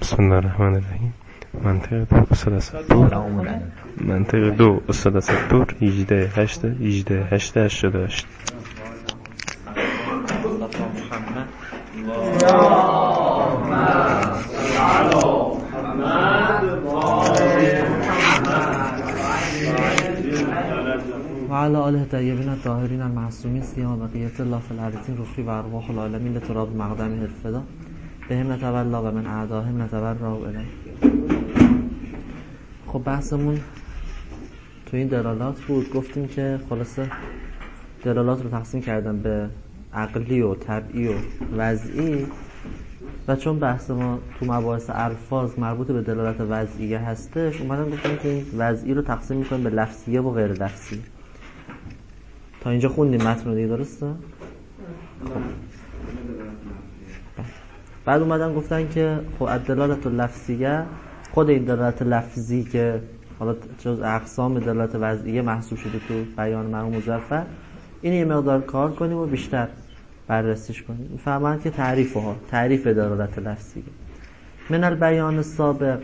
بسم الله الرحمن الرحیم. منطق 2 استاد اسدپور. منطق 2 استاد اسدپور 18/8/88. و علی آله الطیبین الطاهرین المعصومین سیما بقیة الله فی الارضین روحی و ارواح العالمین لتراب مقدمه الفدا بهم نتولا و من اعداهم نتورا و الی. خب بحثمون تو این دلالات بود. گفتیم که خلاصه دلالات رو تقسیم کردم به عقلی و طبعی و وضعی و چون بحث ما تو مباحث الفاظ مربوط به دلالت وضعیه هستش اومدم گفتم که این وضعی رو تقسیم میکنیم به لفظیه و غیر لفظی. تا اینجا خوندیم متن رو دیگه، درسته؟ بعد اومدن گفتن که خب دلالت لفظیه، خود این دلالت لفظی که حالا جز اقسام دلالت وضعیه محسوب شده تو بیان مرحوم مظفر، این یه مقدار کار کنیم و بیشتر بررسیش کنیم. فهمند که تعریف دلالت لفظیه من البیان السابق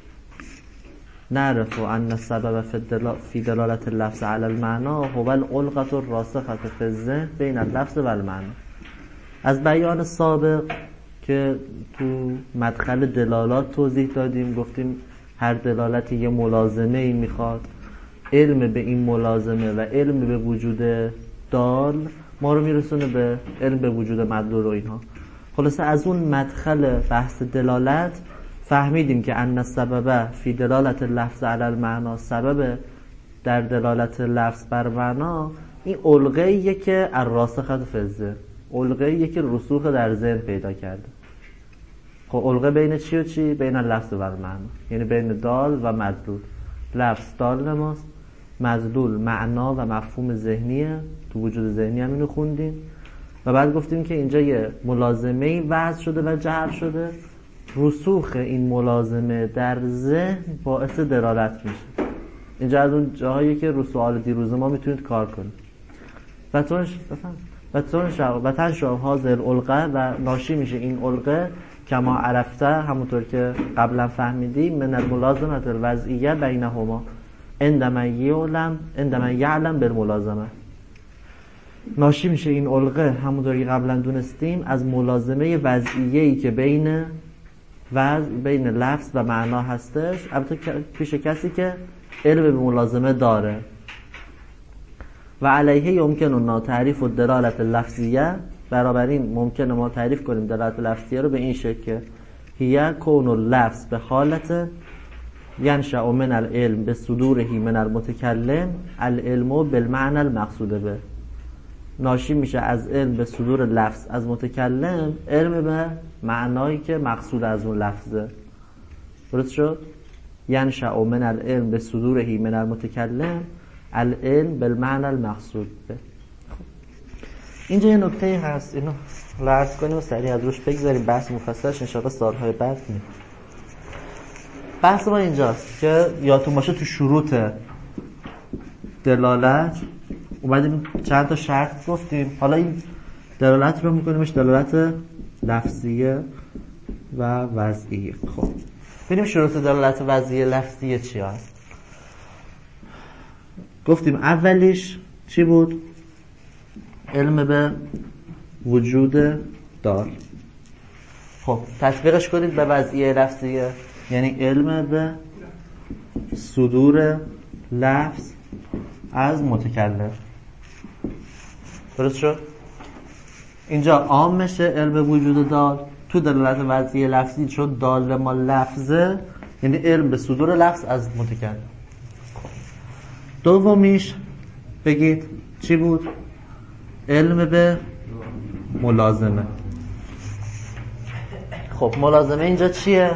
نعرف ان السبب فی دلالت اللفظ علی المعنى هو العلقة الراسخة فی الذهن بین اللفظ و المعنى. از بیان سابق که تو مدخل دلالات توضیح دادیم، گفتیم هر دلالتی یه ملازمه ای میخواد، علم به این ملازمه و علم به وجود دال ما رو میرسونه به علم به وجود مدلول و اینها. خلاصه از اون مدخل بحث دلالت فهمیدیم که ان السبب فی دلالت اللفظ علی المعنى، سبب در دلالت لفظ بر معنا این علقه‌ایه که الراسخة فی الذهن، علقه‌ایه که رسوخ در ذهن پیدا کرده. خب علقه بین چی و چی؟ بین لفظ و المعنى، یعنی بین دال و مدلول. لفظ دال ماست، مدلول معنا و مفهوم ذهنیه، تو وجود ذهنی هم اینو خوندیم. و بعد گفتیم که اینجا یه ملازمه‌ای وضع شده و جعل شده، رسوخ این ملازمه در ذهن باعث دلالت میشه. اینجا از اون جاهایی که رو سوال دیروز ما میتونید کار کنید. و تنشأ هذه العلقه، و ناشی میشه این علقه کما عرفته، همونطور که قبلا فهمیدیم، من الملازمه الوضعیه بینهما عندما یعلم بالملازمه. ناشی میشه این علقه همونطور که قبلا دونستیم از ملازمه وضعیه‌ای که بین لفظ و معنا هستش، البته پیش کسی که علم به ملازمه داره. و علیه یمکن تعریف الدلالت اللفظیه، بنابراین ممکنه ما تعریف کنیم دلالت لفظیه رو به این شکل که هی کون اللفظ به حالت ینشأ من العلم به صدوره من المتکلم العلم بالمعنى المقصود به. ناشی میشه از علم به صدور لفظ از متکلم، علم به معنایی که مقصود از اون لفظه. درست شد؟ ینشأ من العلم به صدوره من المتکلم العلم بالمعنى المقصود به. اینجا یه نکته هست، اینو عرض کنیم و سریع از روش بگذاریم، بحث مفصلش انشاءالله سالهای بعد میاد. بحث ما اینجاست که یادتون باشه تو شروط دلالت اومدیم چند تا شرط گفتیم. حالا این دلالت رو میکنیمش دلالت لفظیه و وضعیه. خب ببینیم شروط دلالت وضعیه لفظیه چی هست. گفتیم اولیش چی بود؟ علم به وجود دال. خب تطبیقش کنید به وضعیه لفظیه، یعنی علم به صدور لفظ از متکلم. درست شد؟ اینجا عام میشه علم به وجود دال. تو دلالت وضعیه لفظی چون دال ما لفظه، یعنی علم به صدور لفظ از متکلم. دومیش بگید چی بود؟ علم به ملازمه. خب ملازمه اینجا چیه؟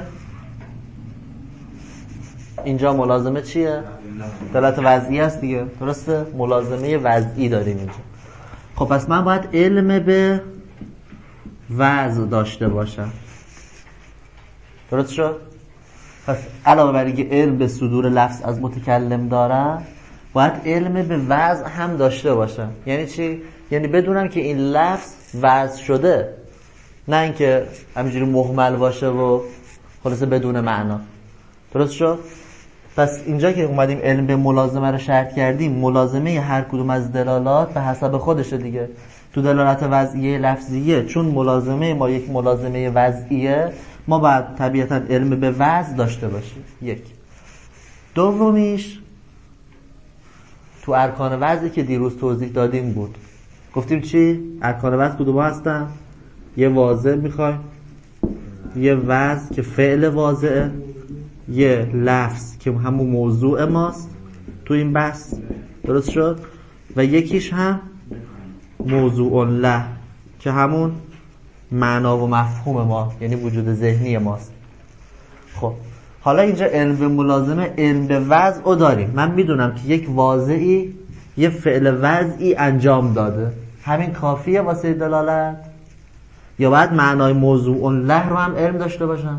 اینجا ملازمه چیه؟ دلالت وضعی است دیگه، درسته؟ ملازمه وضعی داریم اینجا. خب پس من باید علم به وضع داشته باشم. درست شد؟ پس علاوه بر اینکه علم به صدور لفظ از متکلم دارم، باید علم به وضع هم داشته باشم. یعنی چی؟ یعنی بدونم که این لفظ وضع شده، نه اینکه همینجوری مهمل باشه و خلاصه بدون معنا. درست شد؟ پس اینجا که اومدیم علم به ملازمه رو شرط کردیم، ملازمه هر کدوم از دلالات به حسب خودشه دیگه. تو دلالت وضعیه لفظیه چون ملازمه ما یک ملازمه وضعیه، ما باید طبیعتا علم به وضع داشته باشیم. یک. دومیش تو ارکان وضعی که دیروز توضیح دادیم بود. گفتیم چی؟ ارکان وضع کدوم هستن؟ یه واضع میخوایم، یه وضع که فعل واضعه، یه لفظ که همون موضوع ماست تو این بحث. درست شد؟ و یکیش هم موضوع له که همون معنا و مفهوم ما، یعنی وجود ذهنی ماست. خب حالا اینجا علم به ملازمه، علم به وضع رو داریم. من میدونم که یک واضعی یه فعل وضعی انجام داده، همین کافیه واسه دلالت؟ یا باید معنای موضوع له رو هم علم داشته باشم؟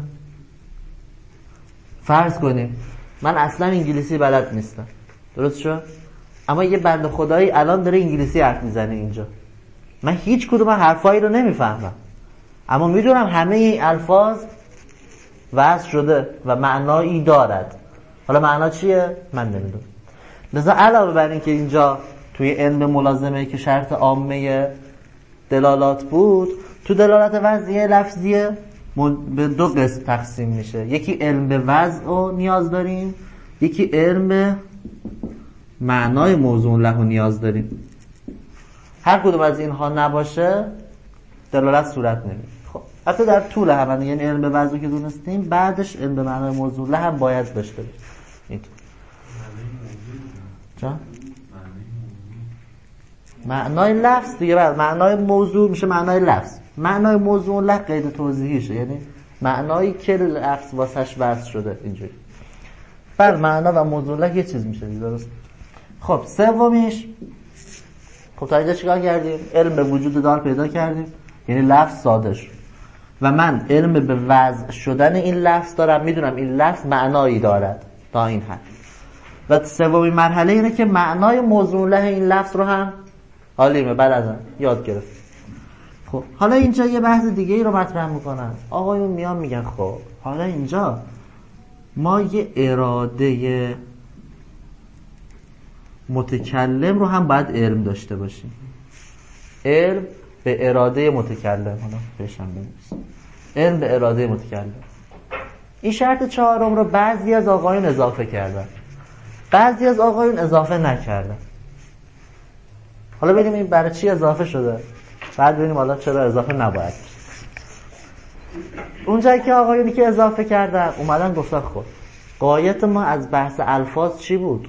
فرض کنیم من اصلا انگلیسی بلد نیستم، درست شد؟ اما یه بنده خدایی الان داره انگلیسی حرف میزنه اینجا، من هیچ کدوم حرفایی رو نمیفهمم، اما میدونم همه این الفاظ وضع شده و معنایی دارد. حالا معنا چیه؟ من نمیدونم. لذا علاوه بر این که اینجا توی علم ملازمه که شرط عامه دلالات بود، تو دلالت وضعیه لفظیه به دو قسم تقسیم میشه. یکی علم به وضع رو نیاز داریم، یکی علم به معنای موضوع له رو نیاز داریم. هر کدوم از اینها نباشه دلالت صورت نمیگیره. خب حتی در طول هم، یعنی علم به وضع که دونستیم، بعدش علم به معنای موضوع له هم باید داشته باشیم. اینطور جا؟ معنای لفظ دیگه، بعد معنای موضوع میشه معنای لفظ. معنای موضوع له قید توضیحیشه، یعنی معنایی که لفظ واسش وضع شده اینجوری. بله معنا و موضوع له یه چیز میشه دیگه، درست؟ خب سومیش، خب تا اینجا چیکار کردیم؟ علم به وجود دال پیدا کردیم، یعنی لفظ ساده شد و من علم به وضع شدن این لفظ دارم، میدونم این لفظ معنایی دارد تا این حد. و سومین مرحله اینه که معنای موضوع له این لفظ رو هم حالیمه بعد از اون یاد گرفت. خب حالا اینجا یه بحث دیگه ای رو مطرح میکنن. آقایون میان میگن خب حالا اینجا ما یه اراده متکلم رو هم باید علم داشته باشیم. علم به اراده متکلم، حالا بهشم بنویسیم علم به اراده متکلم. این شرط چهارم رو بعضی از آقایون اضافه کردن، بعضی از آقایون اضافه نکردن. حالا ببینیم این برای چی اضافه شده، بعد ببینیم حالا چرا اضافه نباید. اونجایی که آقایونی که اضافه کردن اومدن گفتن خب غایت ما از بحث الفاظ چی بود؟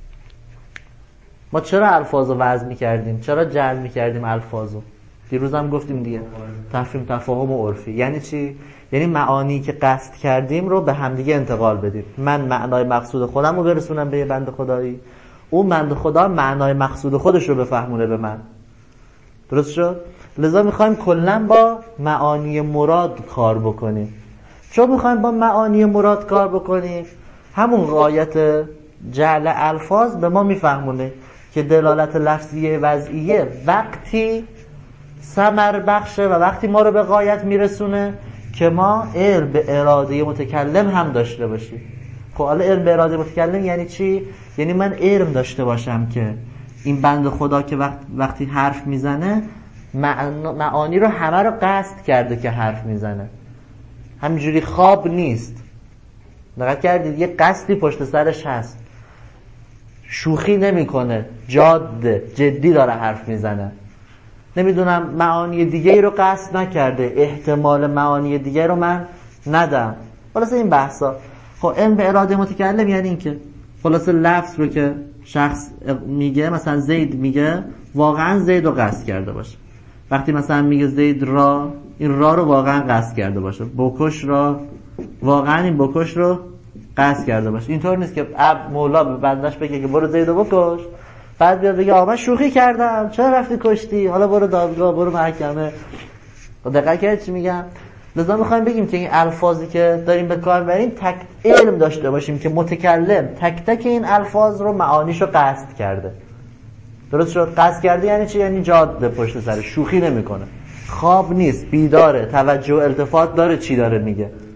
ما چرا الفاظ رو وضع می‌کردیم؟ چرا جعل می‌کردیم الفاظو؟ دیروز هم گفتیم دیگه، تفهیم تفاهم و عرفی. یعنی چی؟ یعنی معانی که قصد کردیم رو به همدیگه انتقال بدیم. من معنای مقصود خودم رو برسونم به یه بنده خدایی، اون بنده خدا معنای مقصود خودش رو بفهمونه به من. درست شد؟ لذا میخوایم کلا با معانی مراد کار بکنیم. چون میخوایم با معانی مراد کار بکنیم، همون غایت جعل الفاظ به ما میفهمونه که دلالت لفظی وضعیه وقتی ثمر بخشه و وقتی ما رو به غایت میرسونه که ما علم به اراده متکلم هم داشته باشیم. خب حالا علم به اراده متکلم یعنی چی؟ یعنی من علم داشته باشم که این بنده خدا که وقتی حرف میزنه معانی رو همه رو قصد کرده که حرف میزنه، همینجوری خواب نیست. دقت کردید یه قصدی پشت سرش هست، شوخی نمیکنه، جاده جدی داره حرف میزنه. نمیدونم معانی دیگه ای رو قصد نکرده، احتمال معانی دیگه رو من ندم. خلاصه این بحثا. خب علم به اراده متکلم یعنی این که خلاصه لفظ رو که شخص میگه، مثلا زید میگه واقعا زید رو قصد کرده باشه. وقتی مثلا میگه زید را، این را رو واقعا قصد کرده باشه. بکش را، واقعا این بکش رو قصد کرده باشه. اینطور نیست که مولا به بندش بگه که برو زید رو بکش، بعد بیاد بگه آقا من شوخی کردم چرا رفتی کشتی، حالا برو دادگاه، برو محکمه. دقیقاً که چی میگم؟ لذا میخوایم بگیم که این الفاظی که داریم به کار بریم تک علم داشته باشیم که متکلم تک تک این الفاظ رو معانیشو قصد کرده. درست شد؟ قصد کرده یعنی چی؟ یعنی جاده پشت سر، شوخی نمیکنه، خواب نیست، بیداره، توجه و التفات داره چی داره میگه.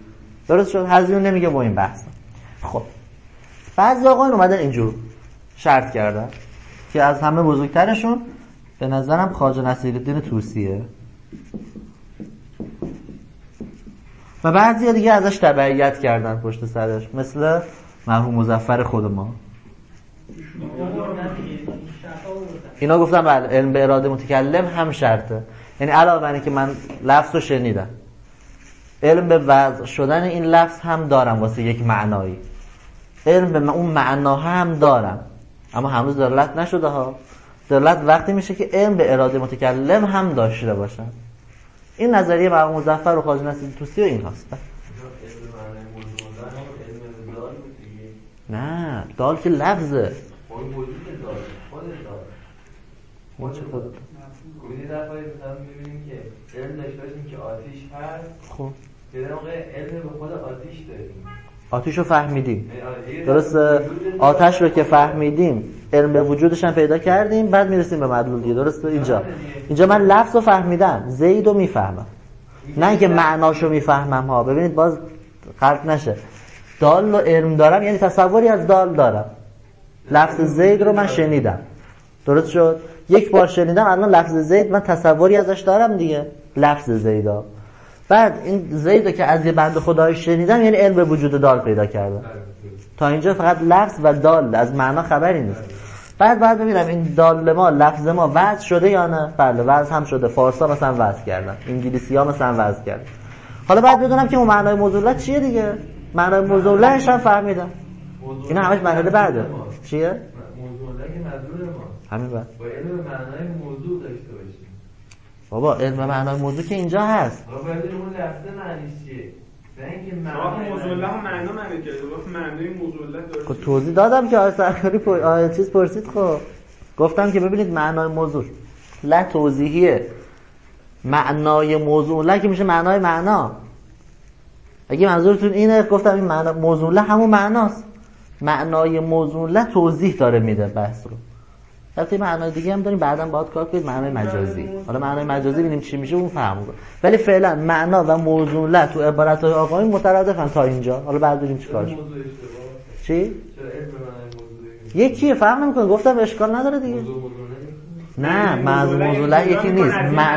درست شد؟ هزیون نمیگه با این بحث. خب بعضی آقایون اومدن اینجور شرط کردن که از همه بزرگترشون به نظرم خواجه نصیرالدین طوسیه و بعضی دیگه ازش تبعیت کردن پشت سرش، مثل مرحوم مظفر خود ما. اینا گفتم بله علم به اراده متکلم هم شرطه، یعنی علاوه بر اینکه من لفظ رو شنیدم، علم به وضع شدن این لفظ هم دارم واسه یک معنایی، علم به اون معنا هم دارم، اما هنوز دلالت نشده ها. دلالت وقتی میشه که علم به اراده متکلم هم داشته باشن. این نظریه مرحوم مظفر و خواجه نصیرالدین طوسی و این هست. نه دال که لفظه. ما چه خود گویی دفعه مثلا می‌بینیم که علم داشته باشیم که آتش هست. خب در واقع علم به خود آتش داریم. آتش رو فهمیدیم. درسته؟ آتش رو که فهمیدیم علم به وجودش هم پیدا کردیم، بعد میرسیم به مدلول دیگه. درسته؟ اینجا من لفظ رو فهمیدم، زید رو میفهمم، نه اینکه معناش رو میفهمم ها. ببینید باز غلط نشه، دال رو علم دارم یعنی تصوری از دال دارم. لفظ زید رو من شنیدم، درست شد؟ یک بار شنیدم، الان لفظ زید من تصوری ازش دارم دیگه، لفظ زیدا. بعد این زیدو که از یه بنده خدای شنیدم یعنی علم به وجود دال پیدا کردم. تا اینجا فقط لفظ و دال، از معنا خبری نیست. بعد ببینم این دال ما، لفظ ما وضع شده یا نه. بله وضع هم شده، فارسا مثلا وضع کردن، انگلیسی ها مثلا وضع کردن. حالا بعد بدونم که اون معنای موضوع چیه دیگه. معنای موضوع هم فهمیدم. اینا همش معنی بعده. چیه؟ موضوع که مدلول ما همین بعد با علم به معنای موضوع داشته باشیم. بابا علم به معنای موضوع که اینجا هست. بابا باید اون لفظ معنیش چیه؟ نه اینکه معنای موضوع هم معنا نمیگه، گفت معنای موضوع داره. خب توضیح دادم که آقای سرکاری چیز پرسید. خب گفتم که ببینید معنای موضوع لا توضیحیه، معنای موضوع لا که میشه معنای معنا. اگه منظورتون اینه گفتم این معنا موضوع لا همون معناست. معنای موضوع لا توضیح داره میده بحث رو. البته معنای دیگه هم داریم بعداً باید کار کنید، معنای مجازی. حالا معنای مجازی ببینیم چی میشه اون فهم کنیم. ولی فعلا معنا و موضوع لا تو عبارت‌های آقایون مترادفن تا اینجا. حالا بعد ببینیم چیکار شه. چی؟ یکیه فرق نمیکنه. گفتم اشکال نداره دیگه. نه موضوع لا یکی نیست.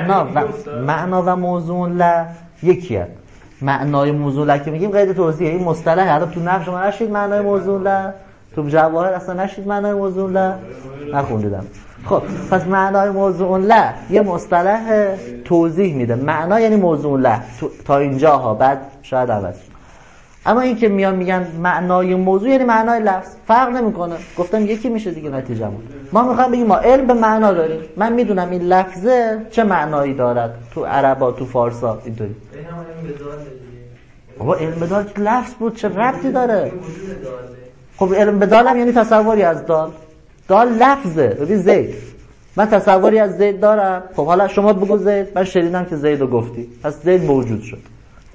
معنا و موضوع لا یکیه. معنای موضوع لا که میگیم قید توضیحه، این مصطلح. حالا تو نقش شما نشید معنای موضوع لا، تو جواهر اصلا نشید معنای موضوع لا، نخوندیدم. خب پس معنای موضوع لا یه مصطلح توضیح میده. معنا یعنی موضوع لا تا اینجا ها، بعد شاید عوض. اما این که میان میگن معنای موضوع یعنی معنای لفظ، فرق نمیکنه. گفتم یکی میشه دیگه نتیجهمون. ما میخوایم بگیم ما علم به معنا داریم. من میدونم این لفظه چه معنایی دارد تو عربا، تو فارسا، اینطوری. بابا علم به دال لفظ بود، چه ربطی داره؟ خب علم به دالم یعنی تصوری از دال. دال لفظه. ببین زید، من تصوری از زید دارم. خب حالا شما بگو زید، من شنیدم که زید رو گفتی، پس زید موجود شد.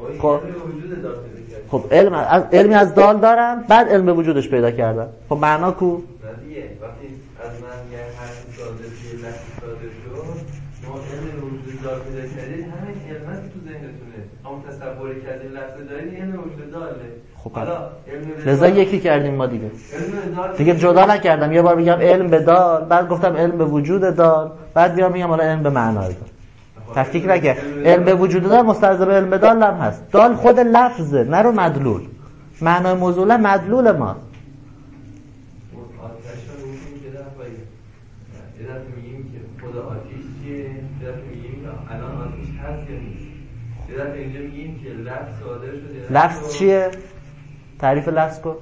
خب علمی از دال دارم، بعد علم به وجودش پیدا کردم. خب معنا کو؟ وقتی از من یه حرفی صادر شد، لفظی صادر شد، شما علم به وجود دال پیدا کردید، همین علمه که تو ذهنتونه، همون تصوری کردید لفظ دارید، علم به وجود داله. خب حالا لذا یکی کردیم ما دیگه جدا نکردم. یه بار میگم علم به دال، بعد گفتم علم به وجود دال، بعد بیام میگم حالا علم به معنای دال. تفکیک نکرد. علم به وجود دال مستلزم علم به دال هم هست. دال خود لفظه، نه رو مدلول. معنای موضوع مدلول ما. میگیم که خود آتش چیه؟ میگیم که الان آتش هست یا نیست؟ اینجا میگیم که لفظ صادر شده. لفظ چیه؟ تعریف لفظ کن.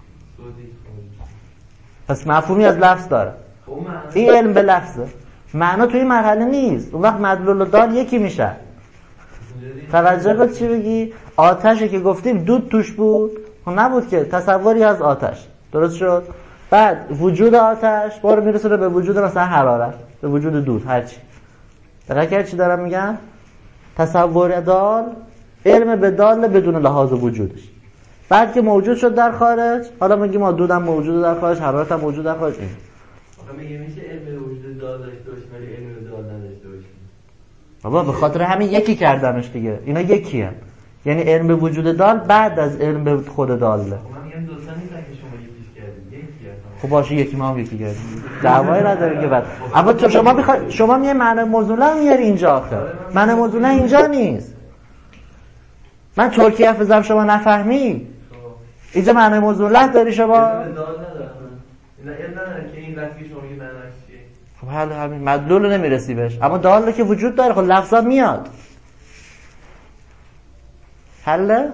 پس مفهومی از لفظ داره. این علم به لفظه. معنا توی این مرحله نیست. اون وقت مدلول و دال یکی میشه. توجه کن چی بگی؟ آتشی که گفتیم دود توش بود، نبود که، تصوری از آتش. درست شد؟ بعد وجود آتش بار میرسه به وجود مثلا حرارت، به وجود دود، هرچی. دقیقا که چی دارم میگم؟ تصور دال، علم به دال بدون لحاظ وجودش. بعد که موجود شد در خارج، حالا میگیم ما دودم موجود در خارج، حرارت هم موجود در خارج. این آخه میگه میشه علم به وجود دال داشته باشیم ولی علم به دال نداشته باشیم. بابا به خاطر همین یکی کردنش دیگه. اینا یکی هم. یعنی علم به وجود دال بعد از علم به خود داله. من میگم دو تا نیست که شما یکیش کردید، یکی هست. خب باشه یکی ما هم یکی کردیم، دعوایی نداره که بعد. اما تو شما میگه معنی موضوعه میاری اینجا آخه. معنی موضوعه اینجا نیست. من ترکی حرف بزنم شما نفهمی. اینجا معنی موضوعه داری شما؟ دال ندارم. اینا علم نداره که این لفظی شما میگید معنیش چیه. خب حالا همین مدلول رو نمیرسی بهش، اما دال که وجود داره، خب لفظا میاد. حله؟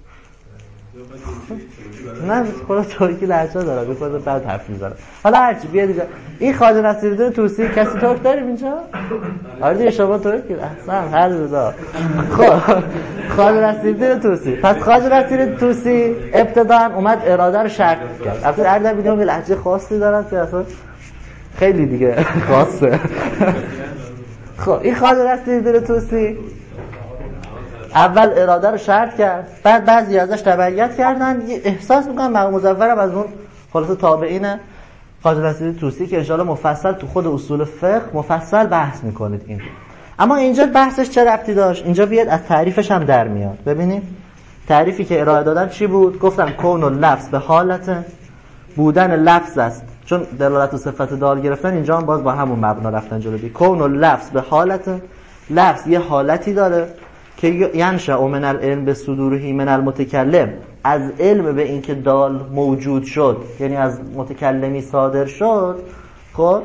نه خدا ترکی لهجه داره، بخواد بعد حرف میزنه. حالا هرچی بیاد اینجا. این خواجه نصیرالدین طوسی کسی ترک داریم اینجا؟ آره دیگه شما ترکی احسن هر روزا. خب خواجه نصیرالدین طوسی، پس خواجه نصیرالدین طوسی ابتداً اومد اراده رو شرط کرد. البته هر در میگم لهجه خاصی داره که اصلا خیلی دیگه خاصه. خب این خواجه نصیرالدین طوسی اول اراده رو شرط کرد، بعد بعضی ازش تبعیت کردن. احساس میکنم مرحوم مظفرم از اون خلاصه تابعین خواجه نصیرالدین طوسی که ان شاءالله مفصل تو خود اصول فقه مفصل بحث میکنید این. اما اینجا بحثش چه ربطی داشت؟ اینجا بیاد از تعریفش هم در میاد. ببینید تعریفی که ارائه دادن چی بود؟ گفتم کون اللفظ به حالت بودن لفظ است، چون دلالت و صفت دال گرفتن اینجا هم باز با همون مبنا رفتن جلو. کون اللفظ به حالت، لفظ یه حالتی داره که ینشأ من العلم به صدوره من المتکلم، از علم به اینکه دال موجود شد یعنی از متکلمی صادر شد. خب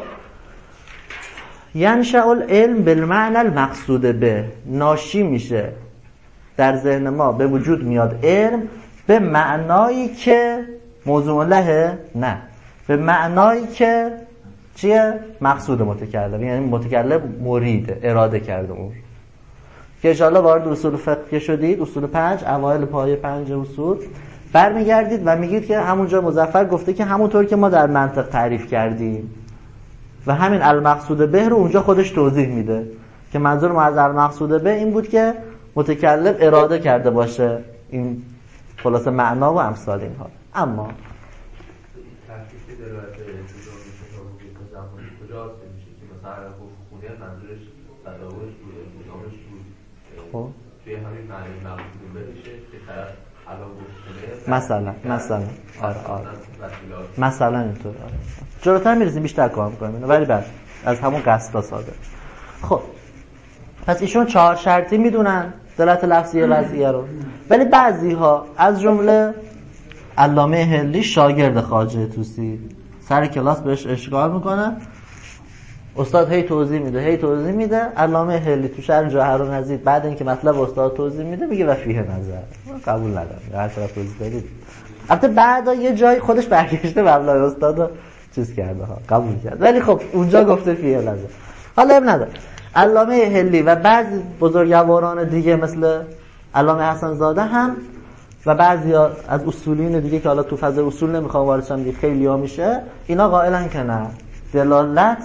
ینشأ العلم بالمعنى المقصود به، ناشی میشه در ذهن ما، به وجود میاد علم به معنایی که موضوع له، نه به معنایی که چیه؟ مقصود متکلم، یعنی متکلم مرید اراده کرده اون که انشاءالله وارد اصول فقه شدید، اصول 5 اوایل پایه 5 اصول برمیگردید و میگید که همونجا مظفر گفته که همونطور که ما در منطق تعریف کردیم و همین المقصود به رو اونجا خودش توضیح میده که منظور ما از المقصود به این بود که متکلم اراده کرده باشه این خلاصه معنا و امثال اینها. اما تحقیق دلالت کجاست میشه که مثلا خونیت منظورش تداولش بوده، مدامش بود، خب توی همین معنی مقصود بشه که طرف حالا گفته مثلا آره مثلا اینطور آره. جلوتر میرسیم بیشتر کار میکنیم ولی بعد از همون قصدا ساده. خب پس ایشون 4 شرطی میدونن دلالت لفظی وضعیه رو، ولی بعضی ها از جمله علامه هلی شاگرد خواجه طوسی سر کلاس بهش اشکال میکنه، استاد هی توضیح میده، علامه هلی تو شرح جواهر النظیر بعد اینکه مطلب استاد توضیح میده میگه و فیه نظر، قبول ندارم هر طرف توضیح بدید. البته بعدا یه جای خودش برگشته مبلغ استادو چیز کرده ها قبول کرد، ولی خب اونجا گفته فیه نظر. حالا اب نداره. علامه هلی و بعضی بزرگواران دیگه مثل علامه حسن زاده هم و بعضی از اصولین دیگه که حالا تو فضای اصول نمیخوام وارد شم دیگه خیلی ها میشه، اینا قائلن که نه دلالت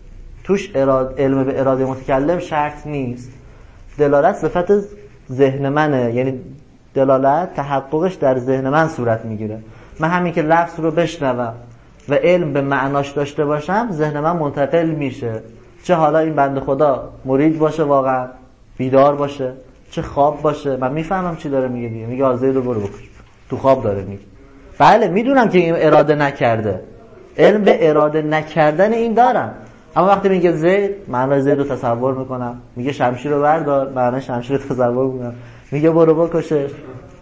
توش علم به اراده متکلم شرط نیست، دلالت صفت ذهن منه، یعنی دلالت تحققش در ذهن من صورت میگیره. من همین که لفظ رو بشنوم و علم به معناش داشته باشم ذهن من منتقل میشه، چه حالا این بنده خدا مرید باشه واقعا بیدار باشه چه خواب باشه، من میفهمم چی داره میگه دیگه. میگه زید رو برو بکش، تو خواب داره میگه. بله میدونم که این اراده نکرده، علم به اراده نکردن این دارم، اما وقتی میگه زید معنی زید رو تصور میکنم، میگه شمشیر رو بردار معنی شمشیر رو تصور میکنم، میگه برو بکشش،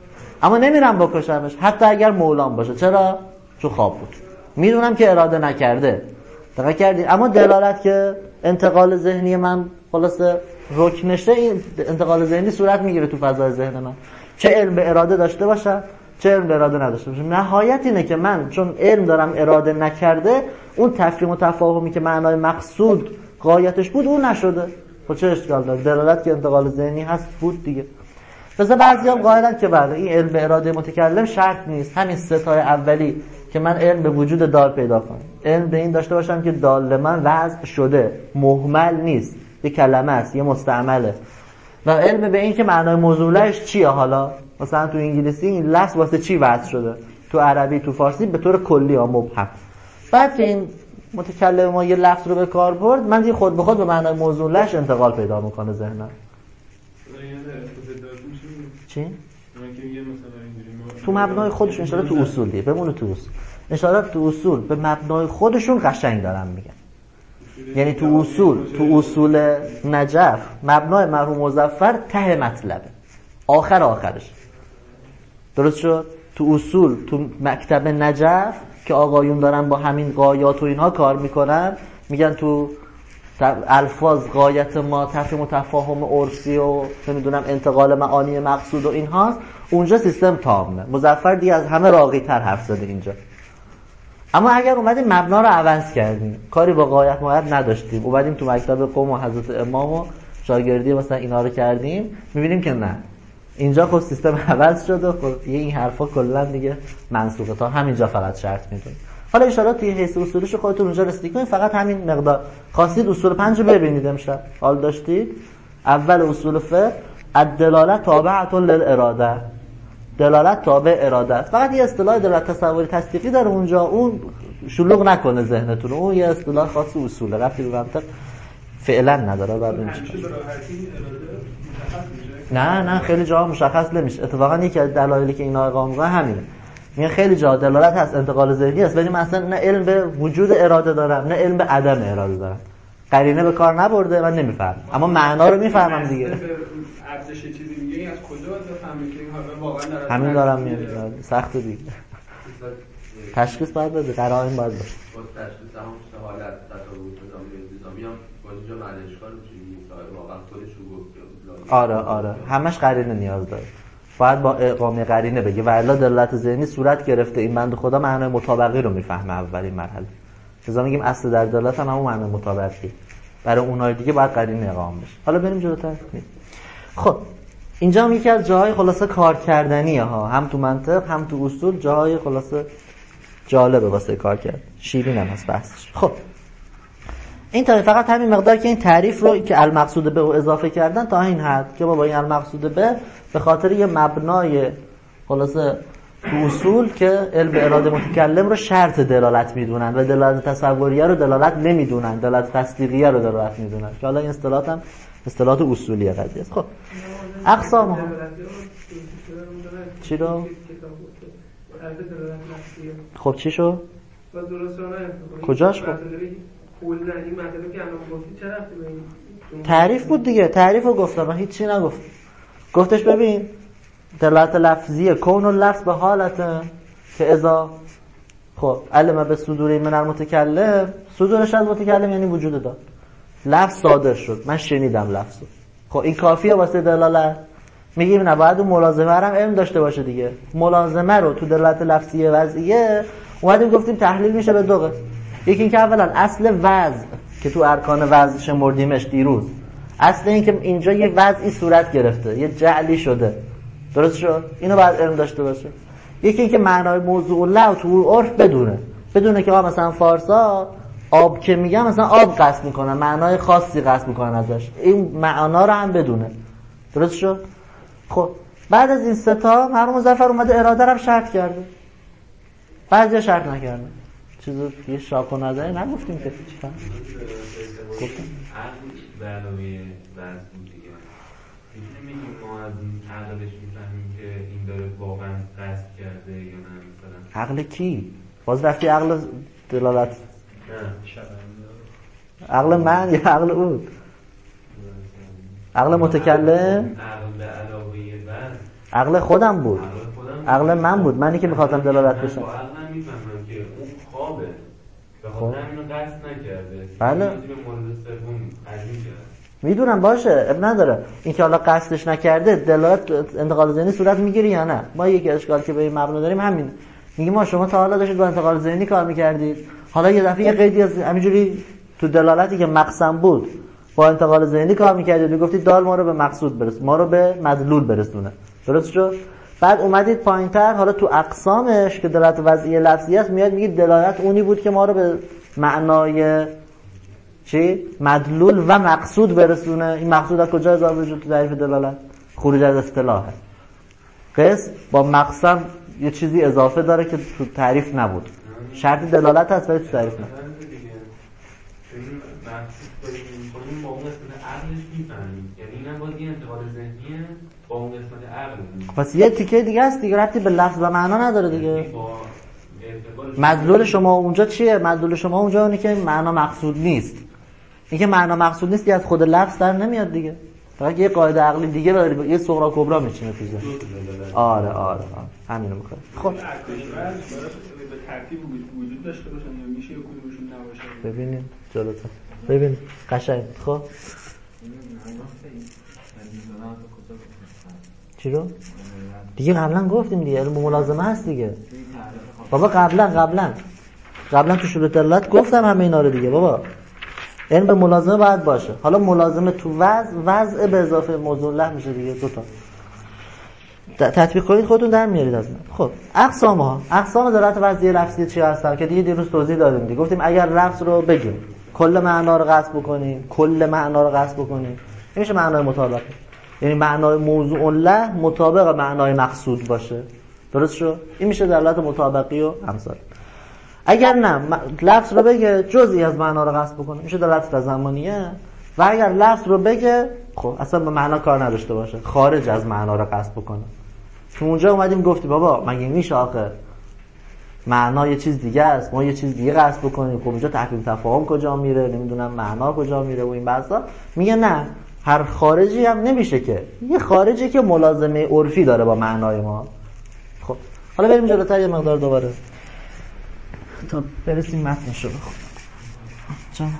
اما نمیرم بکشمش حتی اگر مولان باشه. چرا؟ چون خواب بود. میدونم که اراده نکرده. دقیق کردید؟ اما دلالت که انتقال ذهنی من خلاصه رکنشه، این انتقال ذهنی صورت میگیره تو فضای ذهن من، چه علم به اراده داشته باشم چه علم به اراده نداشته باشم. نهایت اینه که من چون علم دارم اراده نکرده، اون تفهیم و تفاهمی که معنای مقصود غایتش بود اون نشده. خب چه اشکال داره؟ دلالت که انتقال ذهنی هست بود دیگه. مثلا بعضی هم قائلن که بله این علم به اراده متکلم شرط نیست، همین سه تا اولی که من علم به وجود دال پیدا کنم، علم به این داشته باشم که دال من وضع شده، مهمل نیست، یه کلمه است، یه مستعمله، و علم به این که معنای موضوعش چیه. حالا مثلا تو انگلیسی این لفظ واسه چی وضع شده، تو عربی تو فارسی به طور کلی ها مبهم. بعد که این متکلم ما یه لفظ رو به کار برد، من دیگه خود به خود به معنای موضوعش انتقال پیدا میکنه ذهنم. چی؟ که میگه مثلا اینجوری تو مبنای خودشون انشاءالله تو اصول دیگه بمونه تو اصول انشاءالله تو اصول به مبنای خودشون قشنگ دارن میگن. یعنی تو اصول نجف مبنای مرحوم مظفر ته مطلبه آخرش درست شد. تو اصول تو مکتب نجف که آقایون دارن با همین غایات و اینها کار میکنن میگن تو الفاظ غایت ما تفهیم و تفاهم عرفی و نمیدونم انتقال معانی مقصود و اینها اونجا سیستم تامه. مظفر دیگه از همه راقی تر حرف زده اینجا. اما اگر اومدیم مبنا رو عوض کردیم کاری با غایت مایت نداشتیم اومدیم تو مکتب قوم و حضرت امام و شاگردی مثلا اینا رو کردیم میبینیم که نه اینجا خب سیستم عوض شد و خب این حرفا کلا دیگه منسوخه تا همینجا فقط شرط میدونیم. حالا ان شاءالله توی حیث اصولش خودتون اونجا رسیدید کنید. فقط همین مقدار خواستید اصول 5 رو ببینید امشب حال داشتید. اول اصول فقه الدلاله تابعه للاراده دلالت تابع اراده است. فقط یه اصطلاح دلالت تصوری تصدیقی داره اونجا اون شلوغ نکنه ذهنتون اون یه اصطلاح خاص اصوله رفتی به منطق فعلا نداره. بعد نه خیلی جا مشخص نمیشه. اتفاقا یکی از دلایلی که اینا اقامه میکنن همینه. میگن خیلی جا دلالت هست انتقال ذهنی است ولی مثلا نه علم به وجود اراده دارم نه علم به عدم اراده دارم. قرینه به کار نبرده من نمیفهمم اما معنا رو میفهمم دیگه. ارزش چیزی میگه این از کجا باید بفهمه که این واقعا داره همین دارم میگم سخته دیگه. تشخیص باید بده قرائن باید باشه. با تشخیص همون حالت تطابق نظامی هم با اینجا معنی اشکال میشه واقعا خودش رو گفت. آره همش قرینه نیاز داره. باید با اقامه قرینه بگه و الا دلالت ذهنی صورت گرفته این بنده خدا معنای مطابقی رو میفهمه اولین مرحله. لذا میگیم اصل در دلالت هم همون معنای مطابقی. برای اونای دیگه باید قرینه اقامه بشه. حالا بریم جلوتر. خب اینجا هم یکی از جاهای خلاصه کار کردنیه ها هم تو منطق هم تو اصول جاهای خلاصه جالبه واسه کار کرد. شیرین هم هست بحثش. خب این تا فقط همین مقدار که این تعریف رو که المقصود به اضافه کردن تا این حد که ما با این المقصود به خاطر یه مبنای خلاصه تو اصول که علم اراده متکلم رو شرط دلالت میدونن و دلالت تصوریه رو دلالت نمیدونن دلالت تصدیقیه رو دلالت میدونن که حالا این اصطلاحات هم اصطلاحات اصولی قضیه است. خب اقسام ها چی رو؟ خب چی شو؟ کجاش خب؟ تعریف بود دیگه تعریف رو گفتم من هیچ چی نگفت. گفتش ببین دلالت لفظیه کون و لفظ به حالت که اذا خب علم به صدوری من المتکلم صدورش از متکلم یعنی وجود داد لفظ صادر شد من شنیدم لفظو. خب این کافیه واسه دلالت؟ میگیم نه باید اون ملازمه هم علم داشته باشه دیگه. ملازمه رو تو دلالت لفظیه وضعیه اومدیم گفتیم تحلیل میشه به دو قسم. یکی این که اولا اصل وضع که تو ارکان وضع شمردیمش دیروز اصل این که اینجا یه وضعی صورت گرفته یه جعلی شده درست شد اینو باید علم داشته باشه. یکی این که معنای موضوع له تو عرف بدونه که مثلا فارسا آب که میگن مثلا آب قصد میکنن معنای خاصی قصد میکنن ازش این معنا رو هم بدونه درست شد. خب بعد از این سه تا مرحوم مظفر اومده اراده رو شرط کرده بعضی شرط نکرده چیزو یه شاک و نظری نگفتیم که چیکار گفتم عقل به علاوه وضع بود دیگه میتونیم ما از این عقلش میفهمیم که این داره واقعا قصد کرده یا نه مثلا عقل کی؟ باز رفتی عقل دلالت عقل من یا عقل اون؟ عقل متکلم؟ عقل به علاوه وضع عقل خودم بود عقل من بود منی که میخواستم دلالت بشم با عقل میفهمم که اون خوابه به خاطر اینو قصد نکرده بله به مورد سوم قضیه کرده میدونم باشه اب نداره این که حالا قصدش نکرده دلالت انتقال ذهنی صورت میگیری یا نه. ما یک اشکال که به این مبنا داریم همین میگیم ما شما تا حالا داشتید با انتقال ذهنی کار میکردید حالا یه دفعه یه قیدی از همینجوری تو دلالتی که مقسم بود با انتقال ذهنی کار میکردید میگفتید دال ما رو به مقصود برسونه ما رو به مدلول برسونه درست شد. بعد اومدید پایینتر حالا تو اقسامش که دلالت وضعی لفظی است میاد میگید دلالت اونی بود که ما رو به معنای چی؟ مدلول و مقصود برسونه. این مقصود از کجا اضافه شد تو تعریف دلالت؟ خروج از اصطلاحه. قسم با مقسم یه چیزی اضافه داره که تو تعریف نبود. شرط دلالت هست ولی تو تعریف نبود. با اون قسمت عقلش میفهمیم یعنی اینم باز یه انتقال ذهنیه با اون قسمت عقل پس یه تیکه دیگه است دیگه، ربطی به لفظ و معنا نداره دیگه. مدلول شما اونجا چیه؟ مدلول شما اونجا اونه که معنا مقصود نیست. این که معنا مقصود نیست از خود لفظ در نمیاد دیگه، فقط یه قاعده عقلی دیگه داره، یه صغرا کبرا میچینه توش. آره همینو میخواد. خب به ترتیب وجود داشته باشن یا میشه یک کدومشون نباشه؟ ببینیم جلوتر، ببین قشنگ. خب چی رو؟ دیگه قبلا گفتیم دیگه، علم ملازمه هست دیگه بابا. قبلا تو شروط دلالت گفتم همه اینا رو دیگه بابا. علم به ملازمه باید باشه. حالا ملازمه تو وضع به اضافه موضوع له میشه دیگه. دوتا تطبیق کنید خودتون در میارید از من. خب اقسام دلالت وضعی لفظی چی هستن که دیگه دیروز توضیح دادیم دیگه. گفتیم اگر لفظ رو بگیم کل معنا رو قصد بکنیم میشه معنای مطابق، یعنی معنای موضوع له مطابق معنای مقصود باشه. درست شد؟ این میشه دلالت مطابقی و امثال. اگر نه لفظ رو بگه جزئی از معنا رو قصد بکنه میشه دلالت تضمنیه. و اگر لفظ رو بگه خب اصلا به معنا کار نداشته باشه، خارج از معنا رو قصد بکنه. تو اونجا اومدیم گفتی بابا مگه میشه آخه معنا یه چیز دیگه است ما یه چیز دیگه قصد بکنیم؟ خب اونجا تحقیم تفاهم کجا میره، نمیدونم معنا کجا میره و این بحثا. میگه نه، هر خارجی هم نمیشه که یه خارجی که ملازمه عرفی داره با معنای ما. خب حالا بریم جلوتر یه مقدار دوباره تا برسیم متنش رو. چون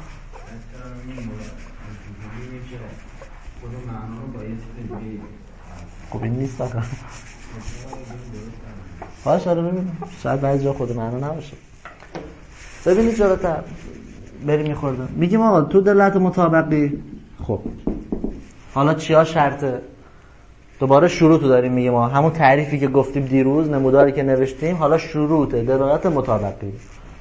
خب این نیست آخه. باشه رو ببینیم، شاید بعضی جا خود معنا نباشه. ببینید جلوتر بریم میخورده. میگیم آقا تو دلالت مطابقی خب حالا چیا شرطه؟ دوباره شروطو داریم میگیم ما، همون تعریفی که گفتیم دیروز، نموداری که نوشتیم. حالا شروط دلالت مطابقی،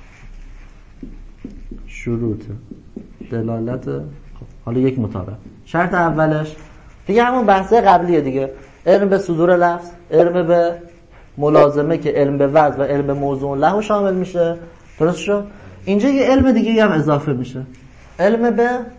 شروط دلالت خب. حالا یک مطابق. شرط اولش دیگه همون بحثه قبلیه دیگه، علم به صدور لفظ، علم به ملازمه که علم به وضع و علم به موضوع له شامل میشه. درست شد؟ اینجا یه علم دیگه هم اضافه میشه، علم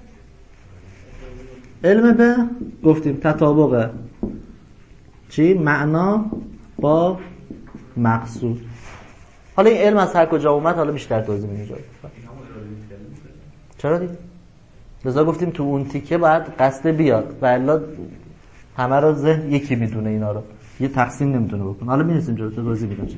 به گفتیم تطابق چی؟ معنا با مقصود. حالا این علم از هر کجا اومد حالا بیشتر توضیح میدیم. چرا دیگه؟ لذا گفتیم تو اون تیکه باید قصد بیاد و الا همه رو ذهن یکی میدونه، اینا رو یه تقسیم نمیتونه بکنه. حالا میرسیم جلو توضیح میدم.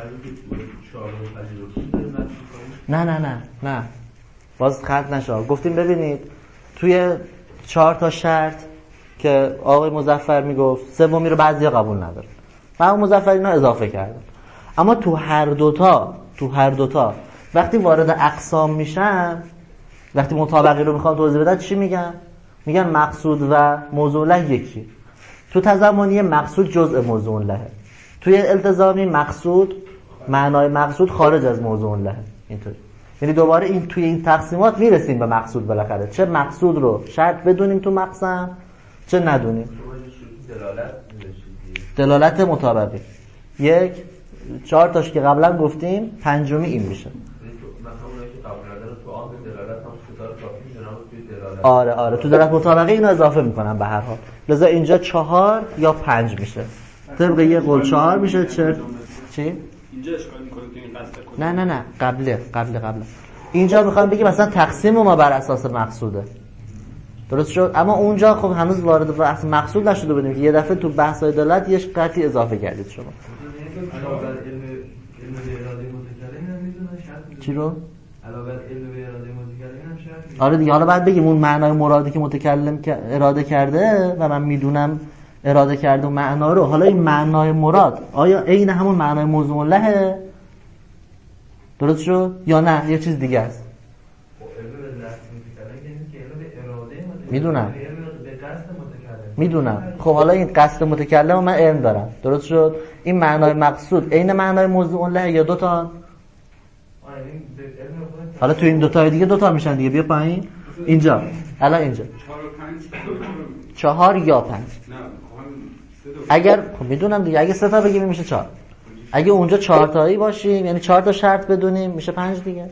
نه باز خط نشه. گفتیم ببینید توی 4 تا شرط که آقای مظفر میگفت، سومی رو بعضیا قبول نداره و آقای مظفر اینا اضافه کردن. اما تو هر دوتا وقتی وارد اقسام میشن، وقتی مطابقی رو میخوان توضیح بدن چی میگن؟ میگن مقصود و موضوع له یکی. تو تضمنی مقصود جزء موضوع له، توی التزامی مقصود معنای مقصود خارج از موضوع له. اینطوری یعنی دوباره این توی این تقسیمات میرسیم به مقصود بالاخره. چه مقصود رو شرط بدونیم تو مقسم چه ندونیم. دلالت مطابقی 4 تاش که قبلا گفتیم، پنجمی این میشه. آره تو دلالت مطابقی اینو اضافه میکنم به هر حال. لذا اینجا 4 یا 5 میشه. طبق یه قول 4 میشه. چی؟ اینجا اشکال میکنه که این قصد نه قبل اینجا میخوام بگیم مثلا تقسیم ما بر اساس مقصوده. درست شد؟ اما اونجا خب هنوز وارد بحث مقصود نشده بودیم که یه دفعه تو بحث‌های دلالت یه قطعی اضافه کردید شما. چی رو؟ علاوه بر علم به اراده متکلم هم شرط. آره دیگه، حالا بعد بگیم اون معنای مرادی که متکلم اراده کرده و من میدونم اراده کرده و معنا رو، حالا این معنای مراد آیا عین همون معنای موضوع له؟ درست شد یا نه یه چیز دیگه است؟ میدونم خب حالا این قصد متکلم من علم دارم. درست شد؟ این معنای مقصود عین معنای موضوع له یا دو تا؟ حالا تو این دوتا دیگه 2 تا میشن دیگه. بیا پایین اینجا، الان اینجا 4 یا 5. اگر خب میدونم دیگه، اگه 3 تا بگیم میشه 4. اگه اونجا 4 تایی باشیم یعنی 4 تا شرط بدونیم میشه 5 دیگه.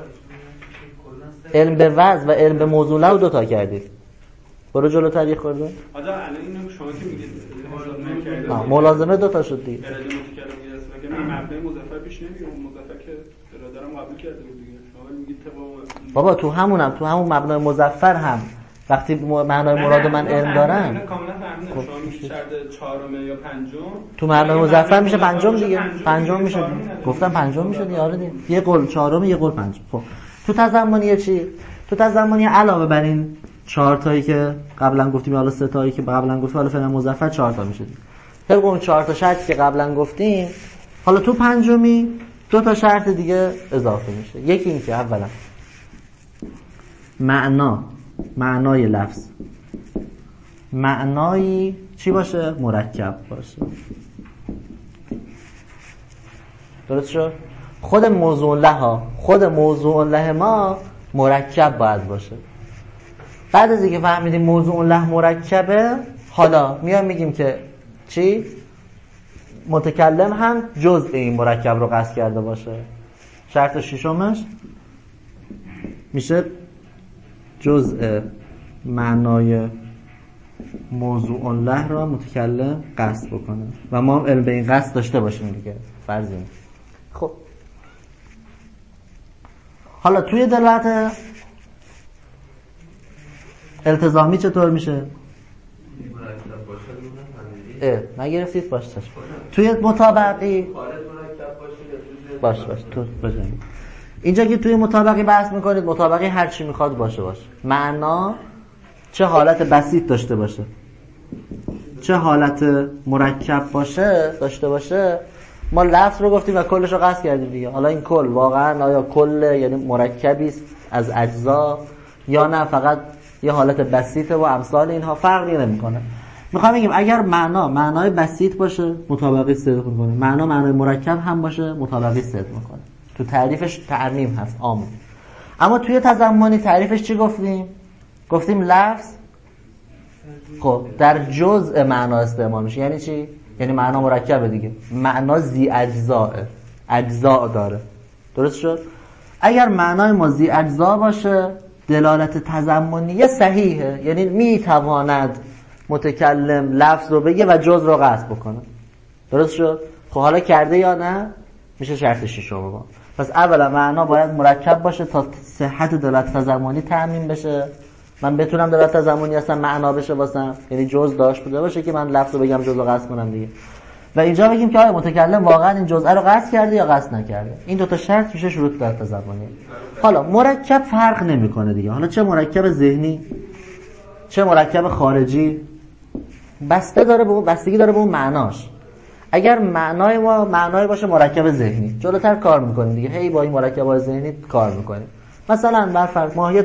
علم به وضع و علم به موضوع له 2 تا کردید. برو جلوتر یه خورده. الان اینو شما که میگید ملازمه دو تا شد دیگه. اراده متکلم است وگرنه مبنای مظفر پیش نمیاد. اون مظفر که اراده رو قبول کرده بود دیگه. شما میگید بابا تو همون مبنای مظفر هم وقتی معنای مراد من علم دارم کاملا فهمیدم. شما میگید شرط چهارم یا پنجم تو معنای مظفر میشه پنجم دیگه. پنجم میشه. گفتم پنجم میشه دیگه. آره دیگه. یه قول چهارم یه قول پنجم. خب تو تضمنیه چی؟ تو تضمنیه علاوه بر این 4 تایی که قبلا گفتیم، حالا 3 تایی که قبلا گفتیم، حالا فعلا مظفر 4 تا میشه دیگه. طبق اون 4 تا شرطی که قبلا گفتیم، حالا تو پنجمی 2 تا شرط دیگه اضافه میشه. یکی این که اولا معنای لفظ معنایی چی باشه؟ مرکب باشه. درست شد؟ خود موضوع له ما مرکب باید باشه. بعد از اینکه فهمیدیم موضوع له مرکبه، حالا میام میگیم که چی؟ متکلم هم جزء این مرکب رو قصد کرده باشه. شرط ششمش میشه جزء معنای موضوع له را متکلم قصد بکنه و ما هم علم به این قصد داشته باشیم دیگه. فرض این. خب حالا توی دلالت التزامی چطور میشه؟ نگرفتید؟ باشه. توی مطابقی باشه تو بزنید. اینجا که توی مطابقی بحث میکنید، مطابقی هر چی میخواد باشه. معنا چه حالت بسیط داشته باشه، چه حالت مرکب داشته باشه. ما لفظ رو گفتیم و کلش رو قصد کردیم دیگه. حالا این کل واقعا آیا کل یعنی مرکبی است از اجزا یا نه فقط یه حالت بسیطه و امثال اینها فرقی نمیکنه. میخوام بگیم اگر معنای بسیط باشه مطابقی صدق میکنه، معنای مرکب هم باشه مطابقی صدق میکنه. تو تعریفش تعمیم هست، عام. اما توی تضمنی تعریفش چی گفتیم لفظ خب در جزء معنا استعمال میشه. یعنی چی؟ یعنی معنا مرکبه دیگه. معنا ذی اجزا داره. درست شد؟ اگر معنای ما ذی اجزا باشه، دلالت تضمنیه صحیحه، یعنی میتواند متکلم لفظ رو بگه و جز رو قصد بکنه. درست شد؟ خب حالا کرده یا نه؟ میشه شرط ششم با. پس اولا معنا باید مرکب باشه تا صحت دلالت تضمنی تضمین بشه. من بتونم دلالت تضمنی اصلا معنا بشه واسم، یعنی جز داشت بوده باشه که من لفظ رو بگم جز رو قصد کنم دیگه. و اینجا بگیم که آیا متکلم واقعا این جزء رو قصد کرده یا قصد نکرده. این 2 تا شرط میشه شروط دلالت تضمنی. حالا مرکب فرق نمیکنه دیگه. حالا چه مرکب ذهنی چه مرکب خارجی بستگی داره به اون معناش. اگر معنای باشه مرکب ذهنی، جلوتر کار میکنیم دیگه. هی با این مرکبات ذهنی کار میکنیم. مثلا بر فرض ماهیت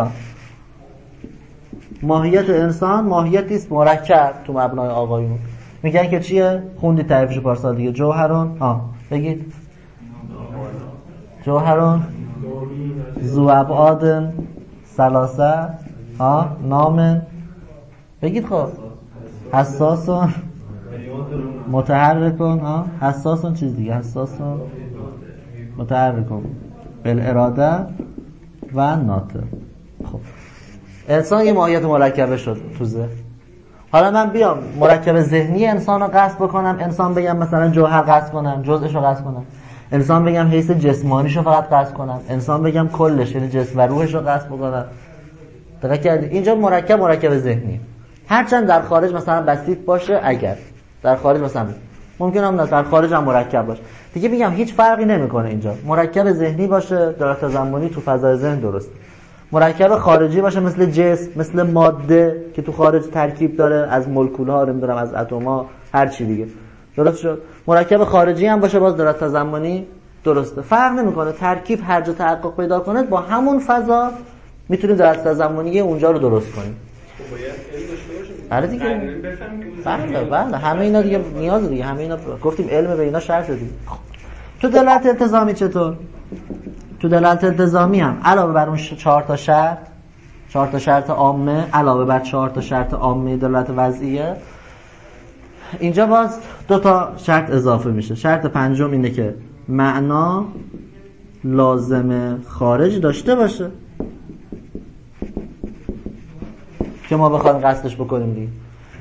انسان ماهیتی است مرکب تو مبنای آقایون. میگن که چیه؟ خوندی تعریفش پارسال دیگه. جوهرون بگید جوهرون ذو ابعاد ثلاثه نام بگید. خب حساسون متحرکون حساسون چیز دیگه. حساسون متحرکون بالاراده و ناطق. خب انسان یه ماهیت مرکبه شد تو ذهن. حالا من بیام مرکب ذهنی انسان رو قصد بکنم، انسان بگم مثلا جوهر قصد کنم، جزءش رو قصد کنم، انسان بگم حیث جسمانیش رو فقط قصد کنم، انسان بگم کلش یعنی جسم و روحش رو قصد بکنم. دقیق کردید؟ اینجا مرکب ذهنی. هرچند در خارج مثلا بسیط باشه، اگر در خارج مثلا ممکنه هم در خارج هم مرکب باشه دیگه، میگم هیچ فرقی نمیکنه. اینجا مرکب ذهنی باشه در تضمنی تو فضای ذهن درست، مرکب خارجی باشه مثل جسم، مثل ماده که تو خارج ترکیب داره از مولکول‌ها، نمیدونم از اتم‌ها، هر چی دیگه. درست شد؟ مرکب خارجی هم باشه باز در تضمنی درسته. فرق نمیکنه. ترکیب هر جا تحقق پیدا کنه با همون فضا میتونید در تضمنی اونجا رو درست کنید. آره دیگه. بله همه اینا دیگه نیاز دیگه. همه اینا گفتیم علم به اینا شرط دیگه. تو دلالت التزامی چطور؟ تو دلالت التزامی هم علاوه بر اون 4 تا شرط عامه، علاوه بر 4 تا شرط عامه دلالت وضعیه، اینجا باز 2 تا شرط اضافه میشه. شرط پنجم اینه که معنا لازم خارج داشته باشه که ما بخوایم قصدش بکنیم دیگه.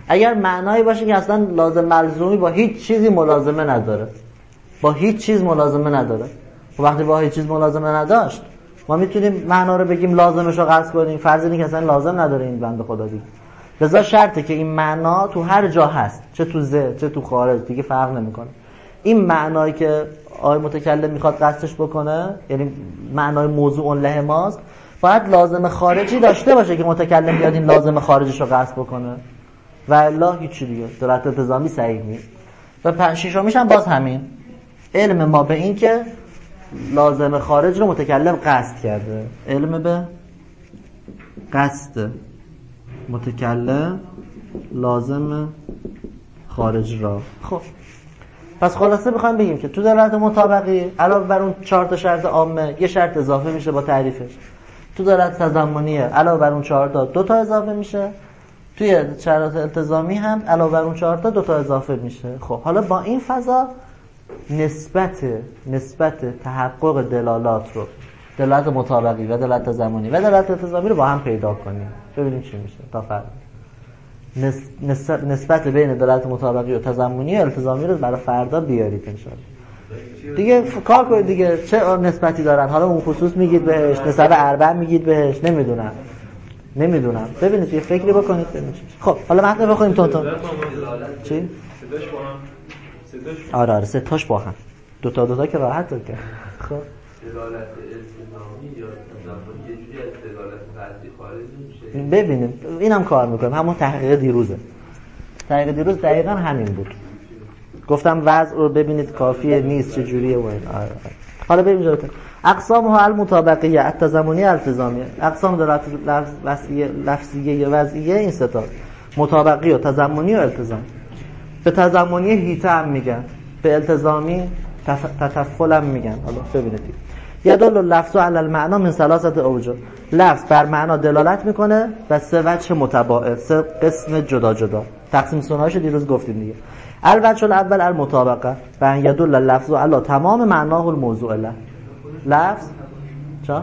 اگر معنایی باشه که اصلا لازم ملزومی با هیچ چیزی ملازمه نداره، با هیچ چیز ملازمه نداره، وقتی با هیچ چیز ملازمه نداشت ما میتونیم معنا رو بگیم لازمش رو قصد کنیم، فرض اینه که اصلا لازم نداره این بنده خدا دیگه. لذا شرطه که این معنا تو هر جا هست، چه تو ذهن چه تو خارج، دیگه فرق نمیکنه. این معنایی که آقای متکلم میخواد قصدش بکنه، یعنی معنای موضوع له ماست، باید لازم خارجی داشته باشه که متکلم بیاد این لازم خارجش رو قصد بکنه، و الا هیچی دیگه دلالت التزامی صحیح نیست. و ششمیش هم باز همین، علم ما به این که لازم خارج رو متکلم قصد کرده، علم به قصد متکلم لازم خارج را. خب پس خلاصه بخوایم بگیم که تو دلالت مطابقی علاوه بر اون 4 تا شرط عامه یه شرط اضافه میشه با تعریفش، تو دلالت تضمنیه علاوه بر اون 4 تا 2 تا اضافه میشه، توی شرط التزامی هم علاوه بر اون 4 تا 2 تا اضافه میشه. خب حالا با این فضا نسبت تحقق دلالات رو، دلالت مطابقی و دلالت تضمنی و دلالت التزامی رو با هم پیدا کنیم، ببینیم چی میشه تا فرق. نسبت بین دلالت مطابقی و تضمنی و التزامی رو برای فردا بیارید انشاءالله. دیگه کار کنید دیگه، چه نسبتی دارن، حالا اون خصوص میگید بهش، نسبت اربع میگید بهش، نمیدونم. ببینید یه فکری بکنید ببینید. خب حالا متن بخونیم تون چی؟ آره سه تاش با هم، دو تا که راحت بود که. خب دلالت التزامی یا تضمنی یه جوری از دلالت قصدی خارج میشه. ببینیم اینم کار میکنیم، همون تحقیق دیروز دقیقاً همین بود. گفتم وضع رو ببینید کافیه نیست چه جوریه و این. حالا ببینیم جلوتر. اقسامها المطابقیه، التزامنیه، التزامیه. اقسام دلالت لفظیه وضعیه این سه تا، مطابقی و تضمنی و التزام. به تضمنی هیته هم میگن، به التزامی تطفل هم میگن. حالا ببینید یدل اللفظ علی المعنی من ثلاثه اوجه، لفظ بر معنا دلالت میکنه و سه وجه متباعد، سه قسم جدا جدا. تقسیم سنایش دیروز گفتیم دیگه. الوجه الاول المطابقه و ان یدل اللفظ علی تمام معناه الموضوع له. لفظ چا؟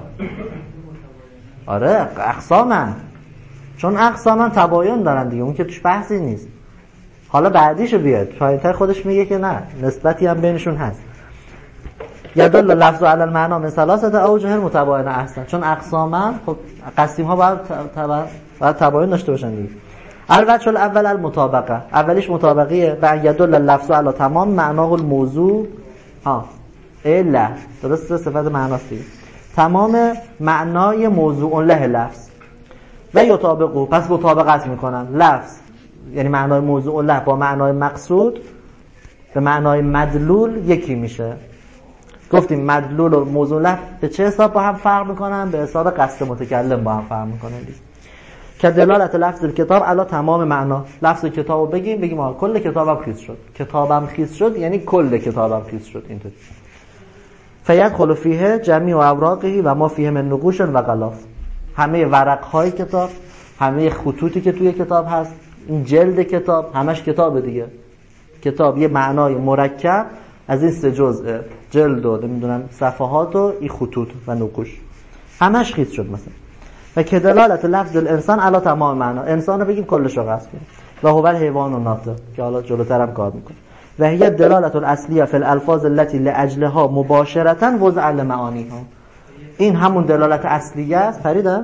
آره اقسامن، چون اقسامن تباین دارن دیگه، اون که توش بحثی نیست. حالا بعدیشو بیاد پایین‌تر خودش میگه که نه نسبتی هم بینشون هست. یدل لفظ علی المعنی من ثلاثه اوجه متباینه احسن، چون اقسامن خب قسیم ها باید تباین داشته باشن دیگه. الوجه الاول المطابقه، اولیش مطابقیه و یدل لفظ علی تمام معناه الموضوع الا، درسته صفت معناست دیگه، تمام معنای موضوع له لفظ و یطابقو، پس مطابقت میکنن لفظ یعنی معنای موضوع له با معنای مقصود به معنای مدلول یکی میشه. گفتیم مدلول و موضوع له به چه حساب با هم فرق میکنن؟ به حساب قصد متکلم با هم فرق میکنن دیگه. که دلالت لفظ کتاب علی تمام معنا، لفظ کتابو بگیم کل کتابم خیس شد، کتابم خیس شد یعنی کل کتابم خیس شد. اینطوری فیدخل فیه جمیع اوراقه و ما فیه من نقوش و غلاف، همه ورقهای کتاب، همه خطوطی که توی کتاب هست، این جلد کتاب همش کتابه دیگه. کتاب یه معنای مرکب از این سه جزء، جلد و نمیدونم صفحات و این خطوط و نقوش همش خیس شد مثلا. و که دلالت لفظ الانسان علی تمام معنا، انسان رو بگیم کلش رو قصد کنیم، و هو الحیوان الناطق که حالا جلوترم کار میکنه. و هي دلالت الاصلیه فی الالفاظ التي لاجلها مباشرة وضع لمعانیها، این همون دلالت اصلیه است. فریده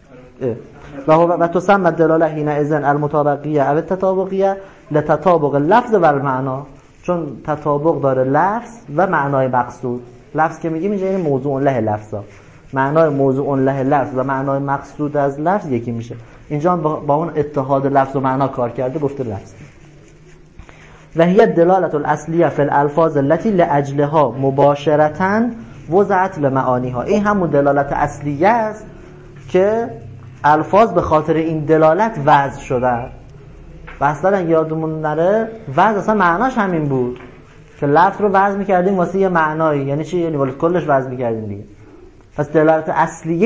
و تسمى الدلاله حينئذ المطابقیه او التطابقیه لتطابق اللفظ و المعنا، چون تطابق داره لفظ و معنای مقصود. لفظ که میگیم اینجا یعنی موضوع له لفظا، معنای موضوع له لفظ و معنای مقصود از لفظ یکی میشه. اینجا با اون اتحاد لفظ و معنا کار کرده، گفته لفظ. و هي الدلاله الاصلیه فی الالفاظ التي لاجلها مباشرة وضعت لمعانیها، این همون دلالت اصلیه است که الفاظ به خاطر این دلالت وضع شدن. و اصلا یادمون نره وضع اصلا معناش همین بود که لفظ رو وضع میکردیم واسه یه معنایی. یعنی چی؟ یعنی واسه کلش وضع میکردیم دیگه. پس دلالت اصلیه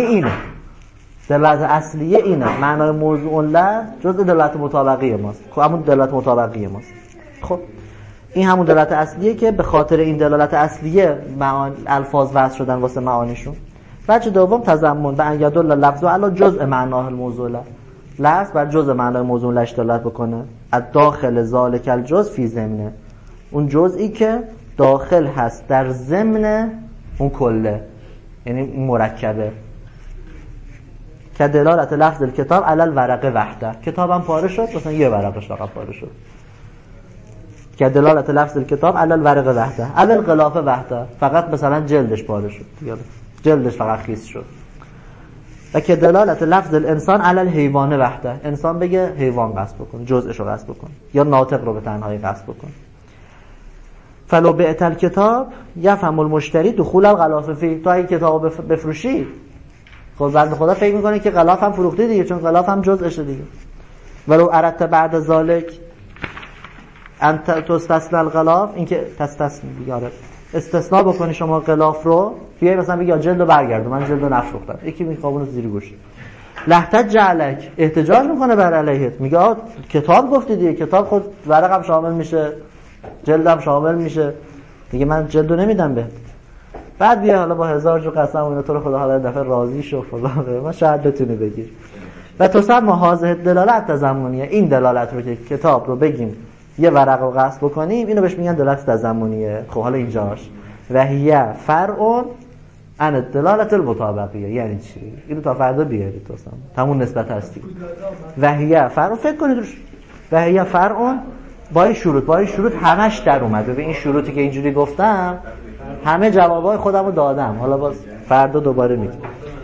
اینه، معنای موضوع له جزء دلالت مطابقی ماست. خب همون دلالت مطابقی ماست. خب این همون دلالت اصلیه که به خاطر این دلالت اصلیه الفاظ وضع شدن واسه معانیشون. وجه دوم تضمن، به ان یدل لفظ علی جزء معناه الموضوع له، لفظ بر جزء معنای موضوع له دلالت بکنه. الداخل ذالک الجزء فی ضمنه، اون جزئی که داخل هست در ضمن اون کله، یعنی مرکبه. که دلالت لفظ الکتاب علی الورقه وحده، کتابم پاره شد، مثلا یه ورقش فقط پاره شد. که دلالت لفظ الکتاب علی الورقه وحده، علی الغلاف وحده، فقط مثلا جلدش پاره شد، جلدش فقط خیس شد. و که دلالت لفظ الانسان علی الحیوان وحده، انسان بگه حیوان قصد بکن، جزءش رو قصد بکن، یا ناطق رو به تنهایی قصد بکن. فلو بعت الکتاب یفهم المشتری دخول الغلاف فی، تو اگه کتابو بفروشی، خب بنده خدا فکر میکنه که غلاف هم فروخته دیگه، چون غلاف هم جزءشه دیگه. ولو اردت بعد ذالک انت تستثنی الغلاف، این که تستثنی بیاره استثناء بکنی شما غلاف رو، بیای مثلا بگی جلد رو برگردون، من جلد رو نفروختم، یکی میخوابونه زیر گوش، لحتج علک، احتجاج میکنه بر علیهت، میگه کتاب گفتی دیگه، کتاب خود ورقم شامل میشه، جلدم شامل میشه دیگه، من جلد رو نمیدم به. بعد بیا حالا با 1000 جو قسم و اینا تو رو خدا حالا دفعه راضی شو فلان، ما شاید بتونی بگیر. و تسمى هذه دلالت تضمنیه، این دلالت رو که کتاب رو بگیم یه ورق رو قصد بکنیم، اینو بهش میگن دلالت تضمنیه. خب حالا اینجاش وهیه فرع عن الدلالت المطابقیه، یعنی چی؟ اینو تا فردا بیاری تو تمون نسبت هستی. وهیه فرع، فکر کنید روش، وهیه فرع با این شروط همش در اومده. به این شروطی که اینجوری گفتم همه جوابای خودمو دادم، حالا باز فردا دوباره میگم.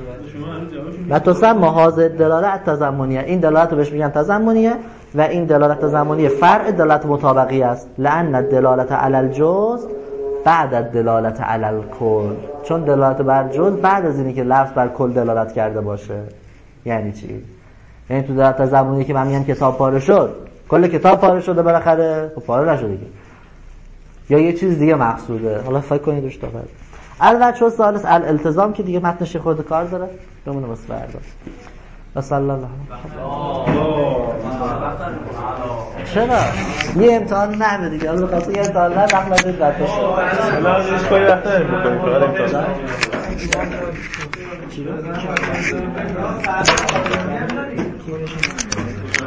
و تسمى هذه دلالت تضمنیه، این دلالت رو بهش میگن تضمنیه. و این دلالت تضمنیه فرع دلالت مطابقی است، لأن الدلالت علی الجزء بعد الدلالت علی الکل، چون دلالت بر جزء بعد از اینی که لفظ بر کل دلالت کرده باشه. یعنی چی؟ یعنی تو دلالت تضمنیه که من میگم کتاب پاره شد، کل کتاب پاره شده بالاخره، خب پاره نشده دیگه، یا یه چیز دیگه مقصوده. حالا فکر کنید روش تا فردا. البته ثالث الالتزام که دیگه متنش خود کار داره، بمونه واسه فردا. صلی الله علیه چرا؟ یه امتحان نه دیگه، حالا بخاطر یه امتحان نه دخلت رد بشه. حالا ازش کوی وقت نمی‌کنیم کار امتحان. چی؟